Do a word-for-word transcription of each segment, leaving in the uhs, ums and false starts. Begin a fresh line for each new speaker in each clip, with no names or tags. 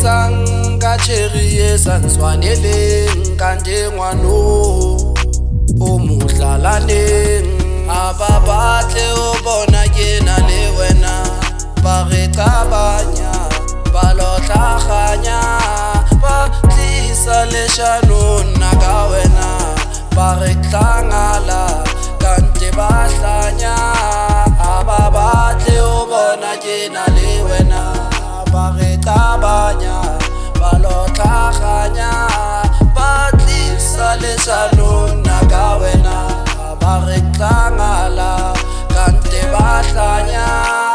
etsang ka cherry e sa ntshwaneleng kante ngwano o mohlalane a ba batle o bona ke na le wena ba re qabanya ba lo tlaganya ba tlisa leshano nna ka wena ba re tlangala kante ba hlanya a ba batle o bona ke na le wena ba re qabanya ba lo tlaganya ba tlisa leshano nna ka wena ba re tlangala kante ba hlanya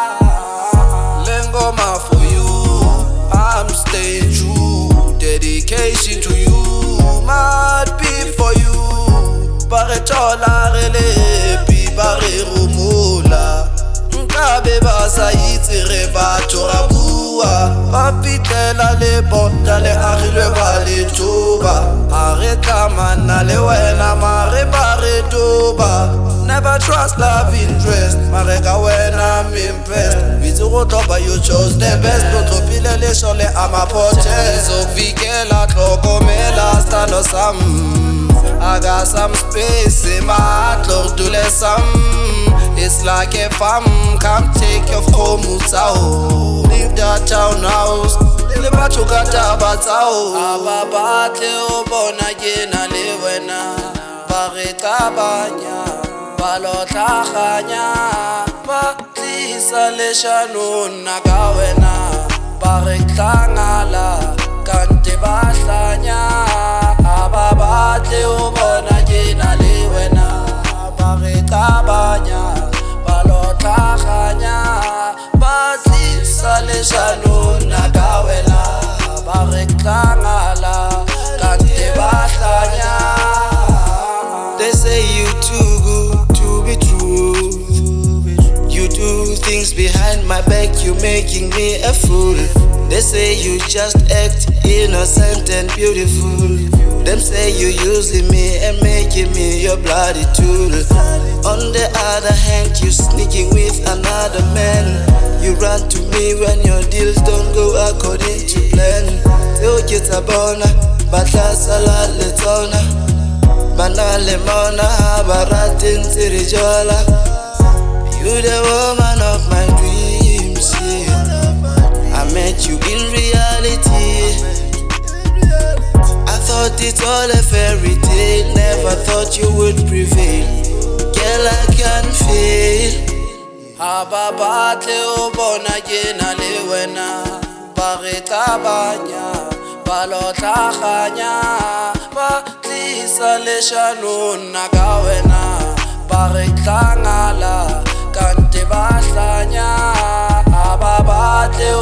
le ngoma for you I'm staying true dedication to you might be for you ba re thola re lepi ba re rumola nkabe ba sa itse re batho ra bua ba fitlela le bota le agilwe ba le tuba a re tlamana le wena mare ba re tuba never trust love interest mare ka wena I'm impressed bitse go tloba you chose the best no tlopile le shole amaphothe zovikela tlokomela stando sam I got some space in my heart, Lord, do let some. It's like a farm, come take your home, Mutao. Leave that town house, le batho ka taba tsao. Aba batle o bona ke na le wena, ba re qabanya, ba lo tlaganya, ba tlisa leshano nna ka wena, ba re tlangala kante ba hlanya. Aba batle o bona ke na le wena ba re qabanya ba lo tlaganya ba tlisa leshano nna ka wena ba re tlangala kante ba hlanya. They say you too good to be true, you do things behind my back, you making me a fool. They say you just act innocent and beautiful. Them say you using me and making me your bloody tool. On the other hand, you sneaking with another man. You run to me when your deals don't go according to plan. Teo kita bona, batla sala letona. Bana lemona, baratin tirijola. You the woman of my dreams, yeah. I met you in reality. I thought it's all a fairy tale, never thought you would prevail. Girl, I can feel. Aba batle o bona ke na le wena ba re qabanya ba lo tlaganya ba tlisa leshano nna ka wena ba re tlangala kante ba hlanya. Aba batle